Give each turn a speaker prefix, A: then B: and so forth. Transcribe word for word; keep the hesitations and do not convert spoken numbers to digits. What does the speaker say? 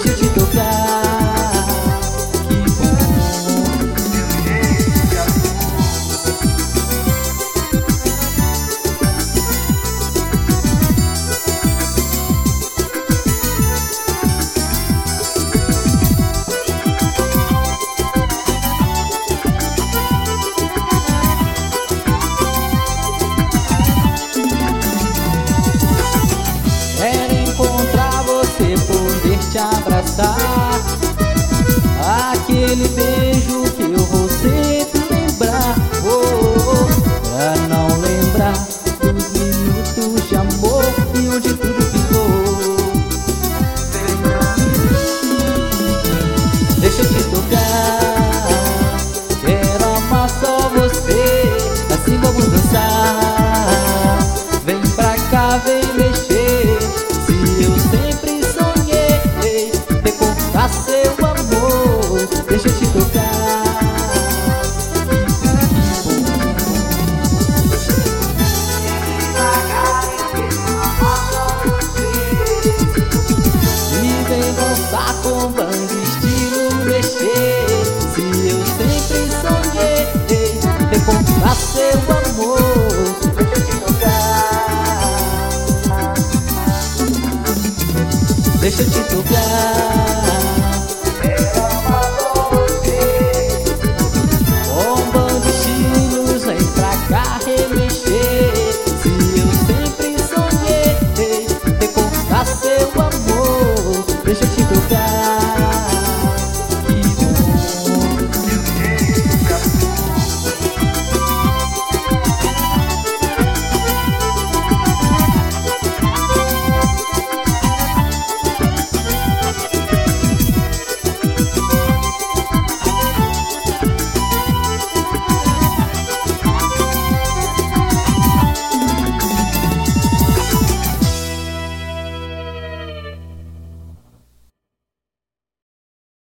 A: deixa eu te tocar. Que bom. Era encontrar você, poder te abraçar, aquele beijo que eu vou sempre lembrar. Oh, oh, oh. Pra não lembrar dos minutos de amor e onde tudo ficou. Deixa eu te tocar, quero amar só você, assim vamos dançar. Vem pra cá, vem mexer. Se eu sempre sonhei recontar seu amor, deixa eu te tocar. E vem dançar com banda, estilo mexer. Se eu sempre sonhei recontar seu amor, deixa eu te tocar. Deixa eu te tocar. Quero amar com você, com banda, estilos, vem pra cá remexer. Se eu sempre sonhei recontar seu amor, deixa eu te tocar.